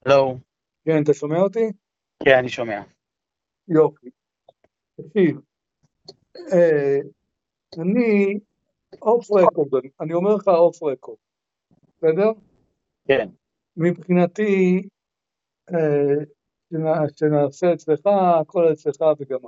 לא, כן, אתה שומע אותי? כן, אני שומע. יופי. תקשיב, אה, אני אוף רקורד, אני אומר לך אוף רקורד, בסדר? כן, מבחינתי, אה, שנעשה אצלך, הכל אצלך וגמר.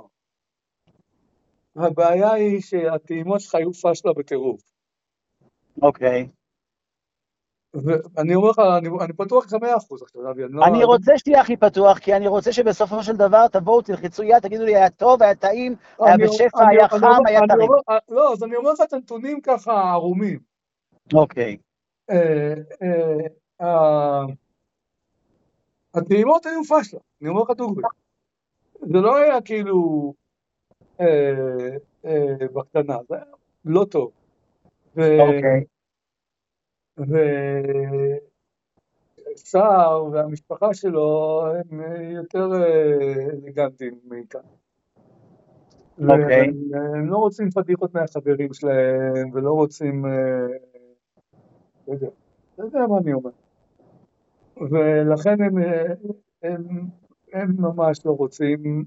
הבעיה היא שהטעימות שלך היו פשלה בטירוף. אוקיי. ואני אומר לך, אני פתוח לך 100% עכשיו, אבי, אני לא... אני רוצה שתהיה הכי פתוח, כי אני רוצה שבסופו של דבר תבואו, תלחצו יד, תגידו לי, היה טוב, היה טעים, היה אני, בשפע, אני, היה אני חם, אומר, היה אני טרי. אומר, לא, אז אני אומר לך את הנתונים ככה ערומים. אוקיי, אה, אה, הטעימות היו פשלה, אני אומר לך דוגרי. זה לא היה כאילו בקטנה, זה היה לא טוב. אוקיי, וסער והמשפחה שלו הם יותר אלגנטים מאיתנו. אוקיי, והם לא רוצים פדיחות מהחברים שלהם, ולא רוצים, לא יודע, לא יודע מה אני אומר. ולכן הם, הם ממש לא רוצים,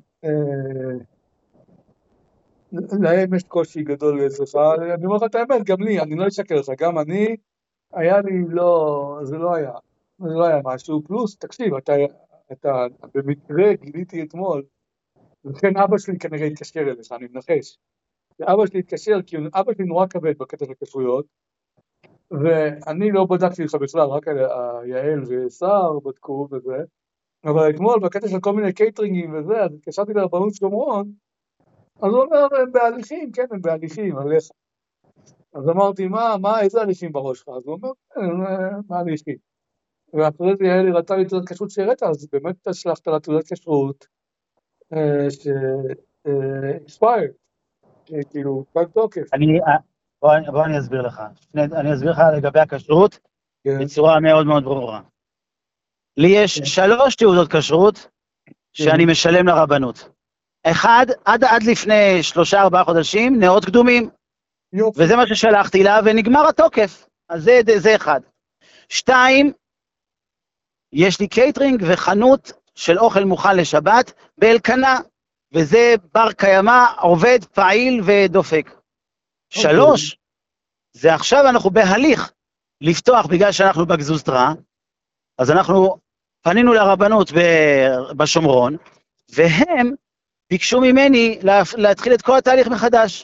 להם יש קושי גדול אצלך. אני אומר לך את האמת, גם לי, אני לא אשקר לך, גם אני, היה לי לא, זה לא היה משהו, פלוס, תקשיב, אתה במקרה גיליתי אתמול, לכן אבא שלי כנראה התקשר אליך, אני מנחש. אבא שלי התקשר, כי אבא שלי נורא כבד בקטע של הכשרויות, ואני לא בדקתי לך בכלל, רק יעל וסער בדקו וזה, אבל אתמול בקטע של כל מיני קייטרינגים וזה, אז התקשרתי לרבנות שומרון, אז הוא אומר, הם בהליכים, כן, הם בהליכים, עליך. אז אמרתי, איזה הליכים בראש שלך? אז הוא אומר, כן, מה הליכים? ואחרי זה יעל הראתה לי תעודת כשרות שהראית, אז באמת שלחת לה תעודת כשרות ש-expired, כאילו, פג תוקף. בוא אני אסביר לך. אני אסביר לך לגבי הכשרות כן, בצורה מאוד מאוד ברורה. לי יש כן, 3 תעודות כשרות שאני כן, משלם לרבנות. אחד, עד לפני 3-4 חודשים, נאות קדומים, יופי. וזה מה ששלחתי לה, ונגמר התוקף. אז זה אחד. 2, יש לי קייטרינג וחנות של אוכל מוכן לשבת באלקנה, וזה בר קיימא, עובד, פעיל ודופק. אוקיי, 3, זה עכשיו אנחנו בהליך לפתוח בגלל שאנחנו בגזוזתרה, אז אנחנו פנינו לרבנות בשומרון, והם ביקשו ממני להתחיל את כל התהליך מחדש.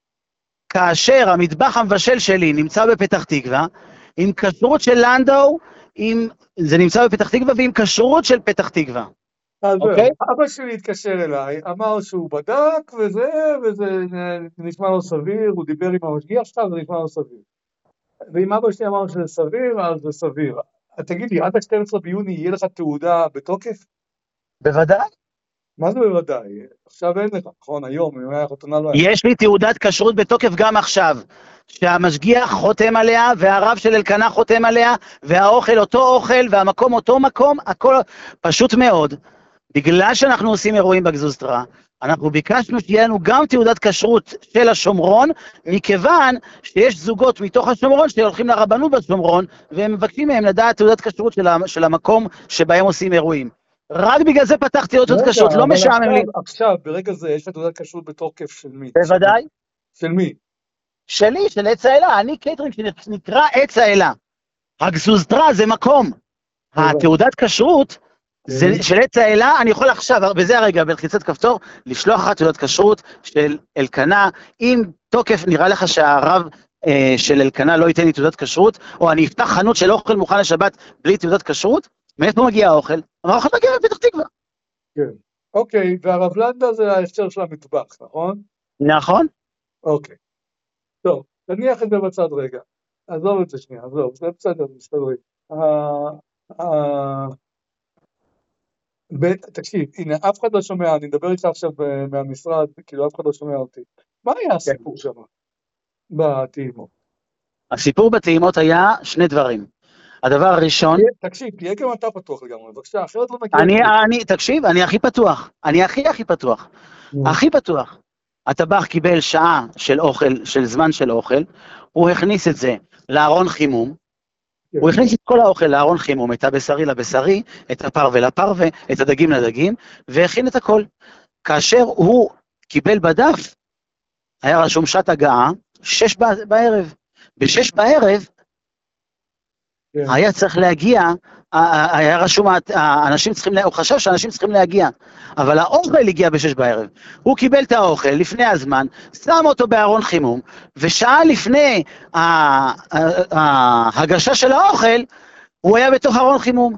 כאשר המטבח המבשל שלי נמצא בפתח תקווה, עם כשרות של לנדאו, זה נמצא בפתח תקווה ועם כשרות של פתח תקווה, אז אוקיי? זהו, אבא שלי התקשר אליי, אמר שהוא בדק וזה נשמע לו סביר, הוא דיבר עם המשגיח שלך, זה נשמע לו סביר. ואם אבא שלי אמר שזה סביר, אז זה סביר. תגיד לי, עד ה-12 ביוני יהיה לך תעודה בתוקף? בוודאי. מה זה בוודאי? עכשיו אין לך, נכון? היום, אם היה חתונה לא היה. יש לי תעודת כשרות בתוקף גם עכשיו, שהמשגיח חותם עליה, והרב של אלקנה חותם עליה, והאוכל אותו אוכל, והמקום אותו מקום, הכל פשוט מאוד. בגלל שאנחנו עושים אירועים בגזוזתרה, אנחנו ביקשנו שיהיה לנו גם תעודת כשרות של השומרון, מכיוון שיש זוגות מתוך השומרון שהולכים לרבנות בשומרון, והם מבקשים מהם לדעת תעודת כשרות של המקום שבהם עושים אירועים. רק בגלל זה פתחתי עוד תעודת רגע, כשרות, לא אבל משעמם לי. עכשיו, ברגע זה, יש לך תעודת כשרות בתוקף של מי? בוודאי. של מי? שלי, של עץ האלה, אני קייטרינג שנקרא עץ האלה. הגזוזתרה זה מקום. התעודת כשרות זה של עץ האלה, אני יכול עכשיו, בזה הרגע, בלחיצת כפתור, לשלוח לך תעודת כשרות של אלקנה, אם תוקף נראה לך שהרב של אלקנה לא ייתן לי תעודת כשרות, או אני אפתח חנות של אוכל מוכן לשבת בלי תעודת כשרות, מאיפה מגיע האוכל? האוכל מגיע מפתח תקווה. כן. אוקיי, והרב לנדה זה ההכשר של המטבח, נכון? נכון? אוקיי. טוב, תניח את זה בצד רגע. עזוב את זה שנייה, עזוב, זה בסדר, מסתדרים. תקשיב, הנה, אף אחד לא שומע, אני מדבר איתך עכשיו מהמשרד, כאילו אף אחד לא שומע אותי. מה היה כן. הסיפור שם בטעימות? הסיפור בטעימות היה 2 דברים. הדבר הראשון, תקשיב, תהיה גם אתה פתוח לגמרי, בבקשה, אחרת לא נגיע לכלום. תקשיב, אני הכי פתוח, אני הכי פתוח, הכי פתוח. הטבח קיבל שעה של אוכל, של זמן של אוכל, הוא הכניס את זה לארון חימום, כן, הוא הכניס את כל האוכל לארון חימום, את הבשרי לבשרי, את הפרווה לפרווה, את הדגים לדגים, והכין את הכל. כאשר הוא קיבל בדף, היה רשום שעת הגעה, 6 בערב. ב6 בערב כן, היה צריך להגיע, היה רשום, האנשים צריכים, הוא חשב שאנשים צריכים להגיע, אבל האוכל הגיע ב6 בערב. הוא קיבל את האוכל לפני הזמן, שם אותו בארון חימום, ושעה לפני ההגשה של האוכל, הוא היה בתוך ארון חימום.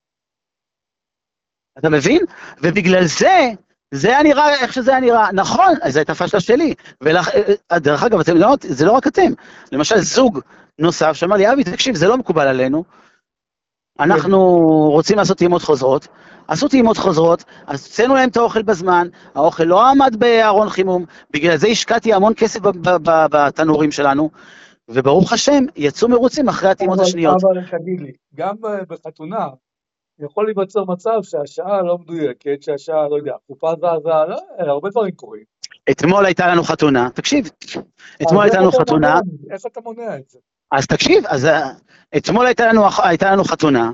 אתה מבין? ובגלל זה, זה היה נראה איך שזה היה נראה. נכון, זו הייתה פשלה שלי. דרך אגב, זה לא רק אתם. למשל, זוג נוסף שאמר לי, אבי, תקשיב, זה לא מקובל עלינו. אנחנו רוצים לעשות טעימות חוזרות. עשו טעימות חוזרות, אז הוצאנו להם את האוכל בזמן, האוכל לא עמד בארון חימום, בגלל זה השקעתי המון כסף בתנורים שלנו, וברוך השם, יצאו מרוצים אחרי הטעימות השניות. אבל תגיד לי, גם בחתונה, יכול להיווצר מצב שהשעה לא מדויקת, שהשעה, לא יודע, חופה זזה, לא, הרבה דברים קורים. אתמול הייתה לנו חתונה, תקשיב, אתמול הייתה לנו חתונה, איך אתה מונע את זה? אז תקשיב, אז אתמול הייתה לנו חתונה,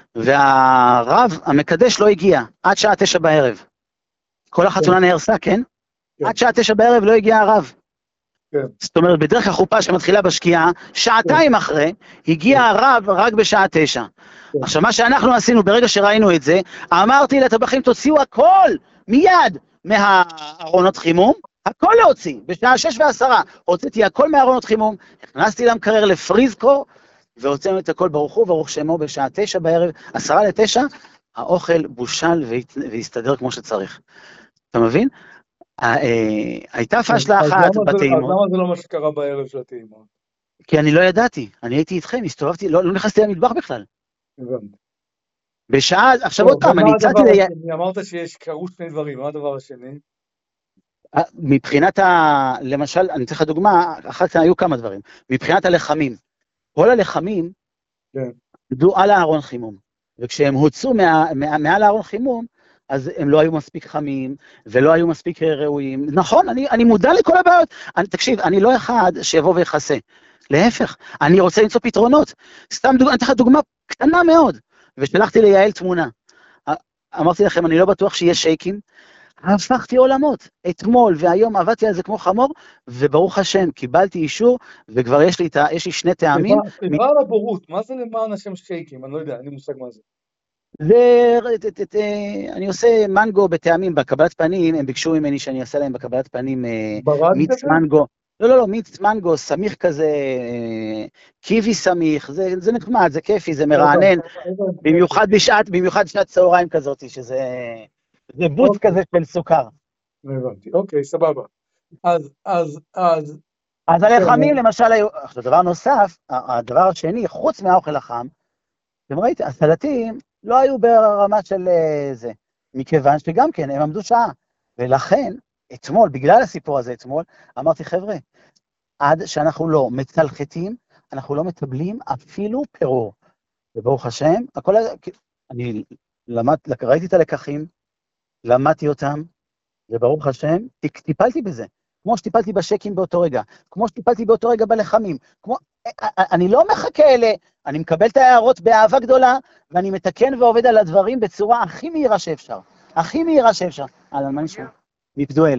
והרב המקדש לא הגיע, עד שעה 9 בערב. כל החתונה נהרסה, כן? עד שעה 9 בערב לא הגיע הרב. זאת אומרת, בדרך החופה שמתחילה בשקיעה, שעתיים אחרי, הגיע הרב רק בשעה 9. עכשיו, מה שאנחנו עשינו ברגע שראינו את זה, אמרתי לטבחים, תוציאו הכל מיד מהארונות חימום, הכל להוציא, בשעה 6:10, הוצאתי הכל מהארונות חימום, הכנסתי למקרר לפריזקור, והוצאנו את הכל ברוך הוא, ברוך שמו, בשעה 9 בערב, 8:50, האוכל בושל והסתדר כמו שצריך. אתה מבין? הייתה פשלה אחת בטעימות. אז למה זה לא מה שקרה בערב של הטעימות? כי אני לא ידעתי, אני הייתי איתכם, הסתובבתי, לא נכנסתי למטבח בכלל. הבנתי. בשעה, עכשיו עוד פעם, אני הצעתי אמרת קרו שני דברים, מה הדבר השני? מבחינת למשל, אני צריך דוגמה, אחר כך היו כמה דברים, מבחינת הלחמים, כל הלחמים עמדו על הארון חימום, וכשהם הוצאו מעל הארון חימום, אז הם לא היו מספיק חמים, ולא היו מספיק ראויים. נכון, אני מודע לכל הבעיות. תקשיב, אני לא אחד שיבוא ויחסה. להפך, אני רוצה למצוא פתרונות. סתם דוגמה, אני אתן לך דוגמה קטנה מאוד, ושלחתי ליעל תמונה. אמרתי לכם, אני לא בטוח שיש שייקים, הפכתי עולמות. אתמול והיום עבדתי על זה כמו חמור, וברוך השם, קיבלתי אישור, וכבר יש לי 2 טעמים. סליחה על הבורות, מה זה למען השם שייקים? אני לא יודע, אין לי מושג מה זה. אני עושה מנגו בטעמים, בקבלת פנים, הם ביקשו ממני שאני אעשה להם בקבלת פנים מיץ מנגו, לא, מיץ מנגו, סמיך כזה, קיווי סמיך, זה נחמד, זה כיפי, זה מרענן, במיוחד בשעת צהריים כזאת, שזה בוץ כזה של סוכר. הבנתי, אוקיי, סבבה. אז הלחמים למשל, דבר נוסף, הדבר השני, חוץ מהאוכל החם, אתם ראיתם, הסלטים לא היו ברמה של זה, מכיוון שגם כן, הם עמדו שעה, ולכן, אתמול, בגלל הסיפור הזה אתמול, אמרתי, חבר'ה, עד שאנחנו לא מצלחתים, אנחנו לא מטבלים אפילו פירור. וברוך השם, אני ראיתי את הלקחים, למדתי אותם, וברוך השם, טיפלתי בזה. כמו שטיפלתי בשקים באותו רגע, כמו שטיפלתי באותו רגע בלחמים, אני לא מחכה אני מקבל את ההערות באהבה גדולה, ואני מתקן ועובד על הדברים בצורה הכי מהירה שאפשר. הכי מהירה שאפשר. מה נשמע? מפדואל.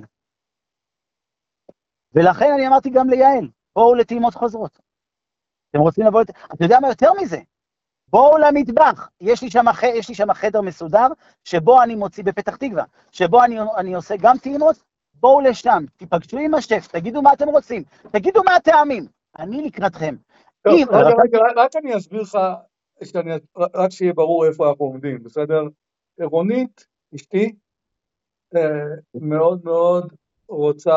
ולכן אני אמרתי גם ליעל, בואו לטעימות חוזרות. אתם רוצים לבוא אתה יודע מה יותר מזה? בואו למטבח. יש לי שם חדר מסודר, שבו אני מוציא בפתח תקווה, שבו אני עושה גם טעימות, בואו לשם, תיפגשו עם השף, תגידו מה אתם רוצים, תגידו מה הטעמים. אני לקראתכם. רק אני אסביר לך, רק שיהיה ברור איפה אנחנו עומדים, בסדר? רונית, אשתי, מאוד מאוד רוצה,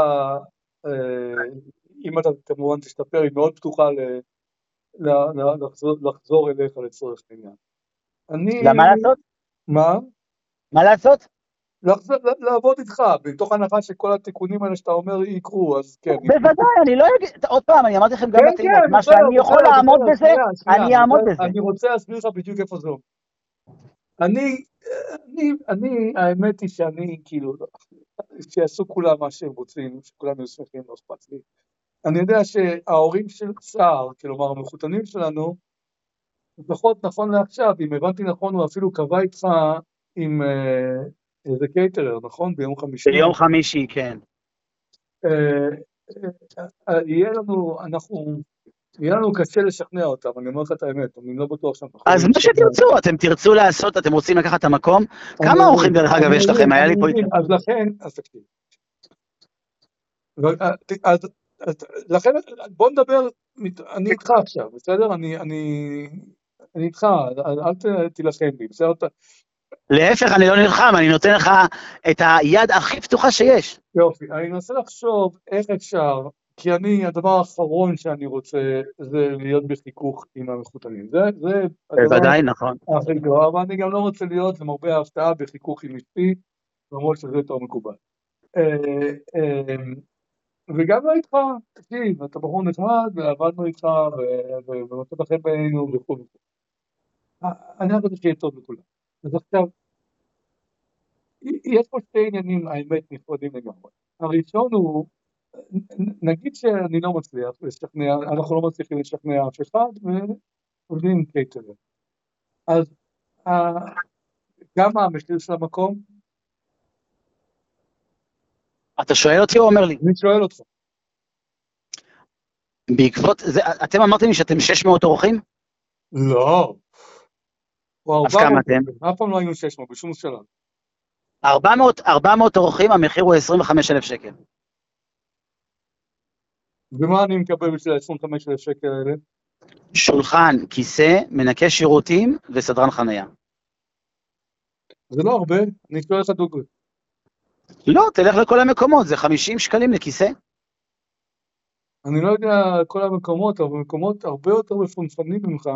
אם אתה כמובן תשתפר, היא מאוד פתוחה לחזור אליך לצורך העניין. למה לעשות? מה? מה לעשות? לעבוד איתך, בתוך הנחה שכל התיקונים האלה שאתה אומר יקרו, אז כן. בוודאי, אני לא אגיד, עוד פעם, אני אמרתי לכם גם בטעימות, מה שאני יכול לעמוד בזה, אני אעמוד בזה. אני רוצה להסביר לך בדיוק איפה זה. האמת היא שאני, כאילו, שיעשו כולם מה שהם רוצים, שכולם יהיו שמחים, לא אכפת לי. אני יודע שההורים של צער, כלומר, המחותנים שלנו, לפחות נכון לעכשיו, אם הבנתי נכון, הוא אפילו קבע איתך עם איזה קייטרר, נכון? ביום חמישי. ביום חמישי, כן. יהיה לנו קשה לשכנע אותם, אני אומר לך את האמת, אני לא בטוח שאנחנו יכולים אז מה לשכנע אותם. שתרצו, אתם תרצו לעשות, אתם רוצים לקחת את המקום? כמה אורחים דרך אגב יש לכם? היה לי פה איתכם. אז לכן, אז תקשיב. אז לכן, בוא נדבר, אני איתך עכשיו, בסדר? אני איתך, אל תילחם לי, בסדר? להפך, אני לא נלחם, אני נותן לך את היד הכי פתוחה שיש. יופי, אני מנסה לחשוב איך אפשר, כי הדבר האחרון שאני רוצה זה להיות בחיכוך עם המחותנים. זה הדבר בוודאי, נכון. הכי גרוע, אבל אני גם לא רוצה להיות למרבה ההפתעה בחיכוך עם אשתי, למרות שזה יותר מקובל. וגם לא איתך, תקשיב, אתה בחור נחמד, ועבדנו איתך, ומצאת לכם בינינו וכו'. אני רק רוצה שיהיה טוב לכולם. אז עכשיו, יש פה שתי עניינים, האמת, נפרדים לגמרי. הראשון הוא, נגיד שאני לא מצליח לשכנע, אנחנו לא מצליחים לשכנע אף אחד, ועובדים עם קייטרר. אז כמה המחיר של המקום? אתה שואל אותי או אומר לי? אני שואל אותך. בעקבות זה, אתם אמרתם לי שאתם 600 אורחים? לא. אז כמה אתם? אף פעם לא היינו 600, בשום שלב. 400 אורחים, המחיר הוא 25,000 שקל. ומה אני מקבל בשביל ה-25,000 שקל האלה? שולחן, כיסא, מנקה שירותים וסדרן חנייה. זה לא הרבה, אני אשאל לך דוגרי. לא, תלך לכל המקומות, זה 50 שקלים לכיסא. אני לא יודע כל המקומות, אבל מקומות הרבה יותר מפונפנים ממך,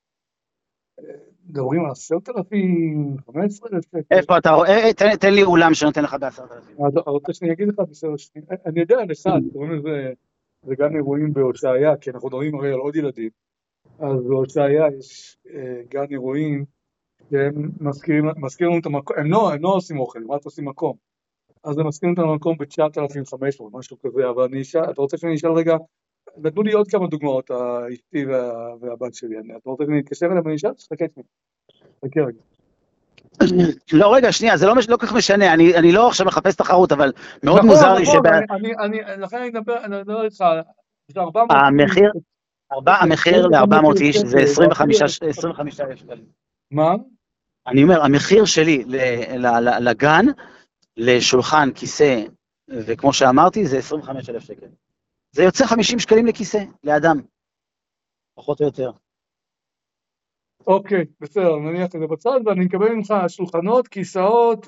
מדברים על 10,000, 15,000 שקל. איפה אתה רואה? תן לי אולם שנותן לך ב10,000. אתה רוצה שאני אגיד לך בסדר שנייה? אני יודע, אחד, קוראים לזה, זה גן אירועים בהושעיה, כי אנחנו מדברים הרי על עוד ילדים. אז בהושעיה יש גן אירועים, שהם מזכירים לנו את המקום, הם לא עושים אוכל, הם רק עושים מקום. אז הם מזכירים את המקום ב-9,500, משהו כזה, אבל אתה רוצה שאני אשאל רגע, נתנו לי עוד כמה דוגמאות, אשתי והבת שלי, אתה רוצה שאני אתקשר אליהם ואני אשאל? חכה רגע. לא, רגע, שנייה, זה לא כל כך משנה, אני לא עכשיו מחפש תחרות, אבל מאוד מוזר לי לכן אני מדבר איתך, המחיר ל-400 איש זה 25,000 שקלים. מה? אני אומר, המחיר שלי לגן, לשולחן, כיסא, וכמו שאמרתי, זה 25,000 שקל. זה יוצא 50 שקלים לכיסא, לאדם. פחות או יותר. אוקיי, בסדר, נניח את זה בצד, ואני מקבל ממך שולחנות, כיסאות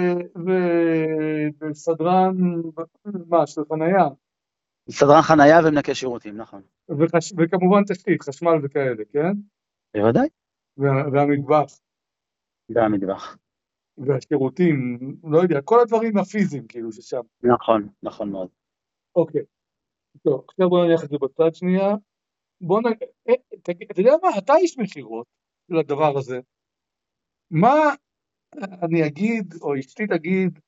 וסדרן, של חנייה. סדרן חנייה ומנקה שירותים, נכון. וכמובן תשתית, חשמל וכאלה, כן? בוודאי. והמטבח. והמטבח. והשירותים, לא יודע, כל הדברים הפיזיים כאילו ששם. נכון, נכון מאוד. אוקיי, טוב, עכשיו בוא נניח את זה בצד שנייה. אתה יודע מה, אתה איש מכירות לדבר הזה. מה אני אגיד, או אשתי תגיד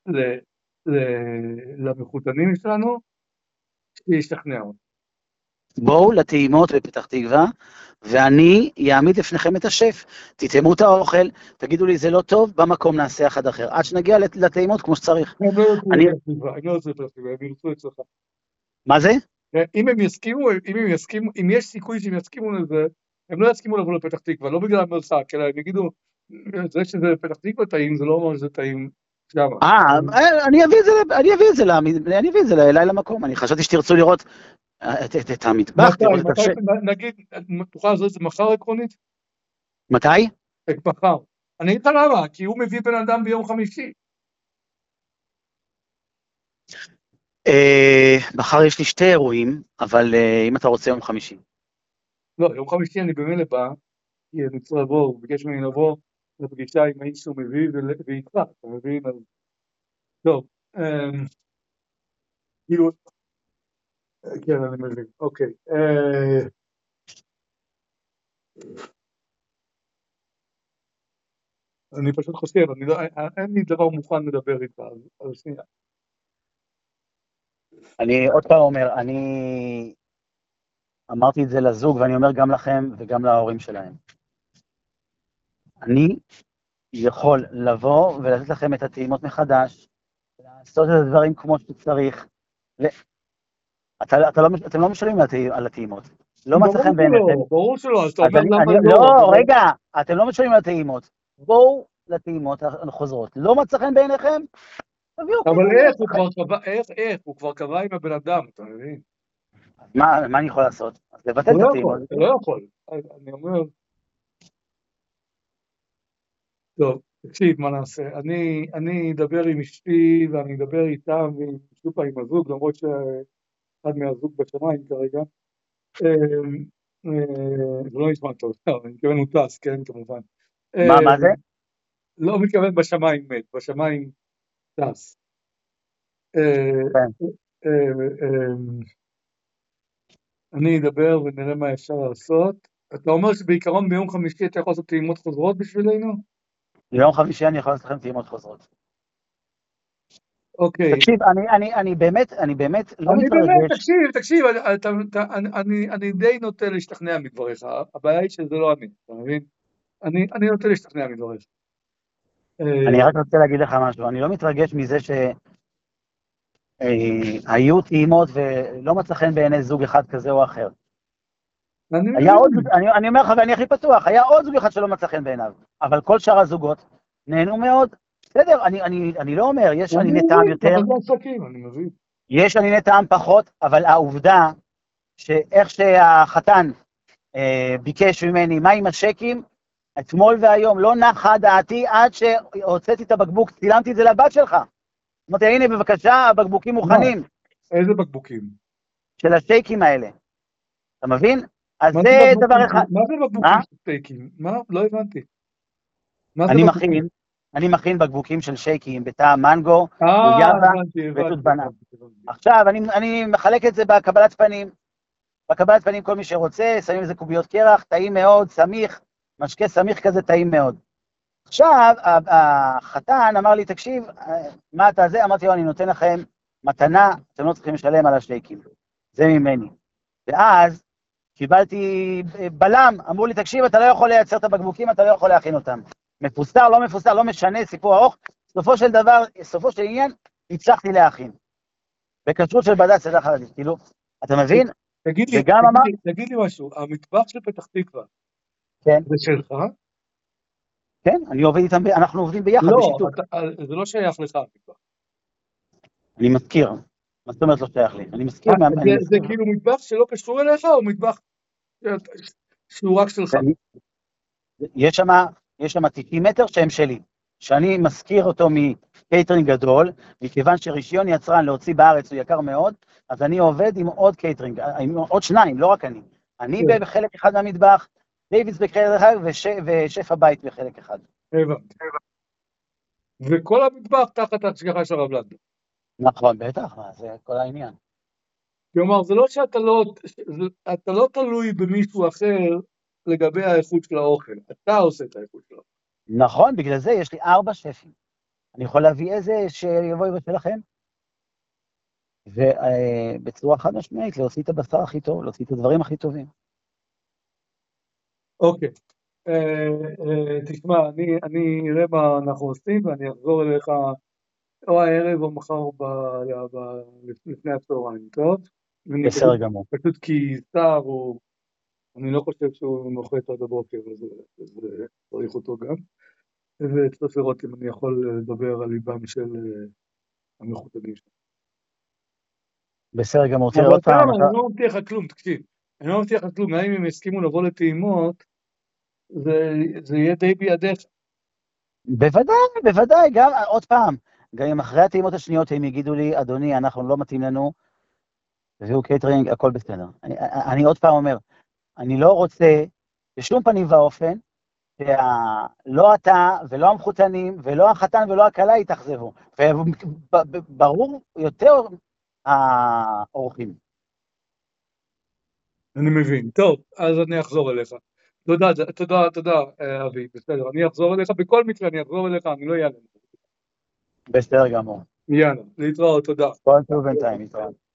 למחותנים שלנו, שישכנע אותי. בואו לטעימות בפתח תקווה, ואני אעמיד לפניכם את השף. תטעמו את האוכל, תגידו לי זה לא טוב, במקום נעשה אחד אחר. עד שנגיע לטעימות כמו שצריך. הם לא יוצאו לפתח תקווה, הם ירצו אצלך. מה זה? אם הם יסכימו, אם יש סיכוי שהם יסכימו לזה, הם לא יסכימו לבוא לפתח תקווה, לא בגלל המרחק, אלא הם יגידו, זה שזה פתח תקווה טעים, זה לא אומר שזה טעים שם. אני אביא את זה אליי למקום. אני חשבתי שתרצו לראות את המטבח. נגיד, תוכל לעשות את זה מחר עקרונית? מתי? מחר. אני אגיד לך למה, כי הוא מביא בן אדם ביום חמישי. מחר יש לי 2 אירועים, אבל אם אתה רוצה יום חמישי. לא, יום חמישי אני במילא בא, כי אני צריך לבוא, הוא ביקש ממני לבוא לפגישה עם האיש שהוא מביא ואיתך, אתה מבין? טוב, כאילו, כן, אני מבין, אוקיי. אני פשוט חושב, אין לי דבר מוכן לדבר איתך, אז שנייה. אני עוד פעם אומר, אני אמרתי את זה לזוג, ואני אומר גם לכם וגם להורים שלהם. אני יכול לבוא ולתת לכם את הטעימות מחדש, לעשות את הדברים כמו שצריך. אתם לא משלמים על הטעימות. לא מצא חן בעיניכם. ברור שלא, אז אתה אז אומר למה לא. לא, רגע, אתם לא משלמים על הטעימות. בואו לטעימות החוזרות. לא מצא חן בעיניכם? תביאו אבל קייטרינג. איך? הוא כבר קבע, איך? הוא כבר קבע עם הבן אדם, אתה מבין? מה אני יכול לעשות? אז לבטל הוא את לא הטעימות. יכול, אתה לא יכול. אני אומר, טוב, תקשיב, מה נעשה? אני אדבר עם אשתי, ואני אדבר איתם, ועם שוב עם הזוג, למרות שאחד מהזוג בשמיים כרגע. זה לא נשמע טוב, אני מתכוון הוא טס, כן, כמובן. מה זה? לא מתכוון בשמיים מת, בשמיים טס. כן. אני אדבר ונראה מה אפשר לעשות. אתה אומר שבעיקרון ביום חמישי אתה יכול לעשות טעימות חוזרות בשבילנו? ביום חמישי אני יכול לעשות לכם טעימות חוזרות. אוקיי. תקשיב, אני באמת לא אני באמת, מתרגש. תקשיב, אני די נוטה להשתכנע מדבריך, הבעיה היא שזה לא אני, אתה מבין? אני נוטה להשתכנע מדבריך. אני רק רוצה להגיד לך משהו, אני לא מתרגש מזה שהיו טעימות ולא מצא חן בעיני זוג אחד כזה או אחר. אני היה עוד, מבין. אני אומר לך ואני הכי פתוח, היה עוד זוג אחד שלא מצא חן בעיניו, אבל כל שאר הזוגות נהנו מאוד. בסדר, אני לא אומר, יש אני אניני טעם מבין, יותר, אבל זה עסקים, אני מבין. יש אניני טעם פחות, אבל העובדה שאיך שהחתן ביקש ממני, מה עם השקים, אתמול והיום לא נחה דעתי עד שהוצאתי את הבקבוק, צילמתי את זה לבת שלך. אמרתי, הנה בבקשה, הבקבוקים מוכנים. איזה בקבוקים? של השייקים האלה. אתה מבין? אז מה זה דבר אחד. מה זה בקבוקים של סטייקים? מה? לא הבנתי. מה זה בקבוקים? אני מכין בקבוקים של שייקים בטעם מנגו, גויאבה ותות בננה. עכשיו, אני מחלק את זה בקבלת פנים. בקבלת פנים כל מי שרוצה, שמים איזה קוביות קרח, טעים מאוד, סמיך, משקה סמיך כזה טעים מאוד. עכשיו, החתן אמר לי, תקשיב, מה אתה זה? אמרתי לו, אני נותן לכם מתנה, אתם לא צריכים לשלם על השייקים. זה ממני. ואז קיבלתי בלם, אמרו לי, תקשיב, אתה לא יכול לייצר את הבקבוקים, אתה לא יכול להכין אותם. מפוסטר, לא מפוסטר, לא משנה, סיפור ארוך. סופו של דבר, סופו של עניין, הצלחתי להכין. בכשרות של בד"ץ, זה חלק, כאילו, אתה מבין? תגיד לי משהו, המטבח של פתח תקווה, כן. זה שלך? כן, אני עובד איתם, אנחנו עובדים ביחד בשיתוף. לא, זה לא שייך לך המטבח. אני מזכיר. מה זאת אומרת לא שייך לי? אני מזכיר. זה כאילו מטבח שלא קשור אליך, או מטבח שהוא רק שלך? יש שם 90 מטר שהם שלי, שאני מזכיר אותו מקייטרינג גדול, מכיוון שרישיון יצרן להוציא בארץ הוא יקר מאוד, אז אני עובד עם עוד קייטרינג, עם עוד שניים, לא רק אני. אני בחלק אחד מהמטבח, דיווידס בחלק אחד, ושף הבית בחלק אחד. הבנתי. וכל המטבח תחת ההשגחה של הרב לנדא. נכון, בטח, זה כל העניין. כלומר, זה לא שאתה לא תלוי במישהו אחר לגבי האיכות של האוכל, אתה עושה את האיכות של האוכל. נכון, בגלל זה יש לי 4 שפים. אני יכול להביא איזה שיבוא יבוא לכם, ובצורה חד משמעית להוציא את הבשר הכי טוב, להוציא את הדברים הכי טובים. אוקיי, תשמע, אני אראה מה אנחנו עושים, ואני אחזור אליך או הערב או מחר לפני הצהריים, טוב? בסדר גמור. פשוט כי שר אני לא חושב שהוא נוחת עד הבוקר, אז צריך אותו גם. וצריך לראות אם אני יכול לדבר על ליבם של המחותנים שלנו. בסדר גמור, תראה עוד פעם. אני לא מבטיח לך כלום, תקשיב. אני לא מבטיח לך כלום, אם הם יסכימו לבוא לטעימות, זה יהיה די בידיך. בוודאי, גם עוד פעם, גם אם אחרי הטעימות השניות הם יגידו לי, אדוני, אנחנו לא מתאים לנו, והוא קייטרינג, הכל בסדר. אני עוד פעם אומר, אני לא רוצה, בשום פנים ואופן, שלא אתה ולא המחותנים ולא החתן ולא הכלה יתאכזבו. וברור יותר האורחים. אני מבין. טוב, אז אני אחזור אליך. תודה, אבי, בסדר. אני אחזור אליך, בכל מקרה אני אחזור אליך, אני לא אעלם. בסדר גמור. יאללה, להתראות, תודה. כל טוב בינתיים, להתראות.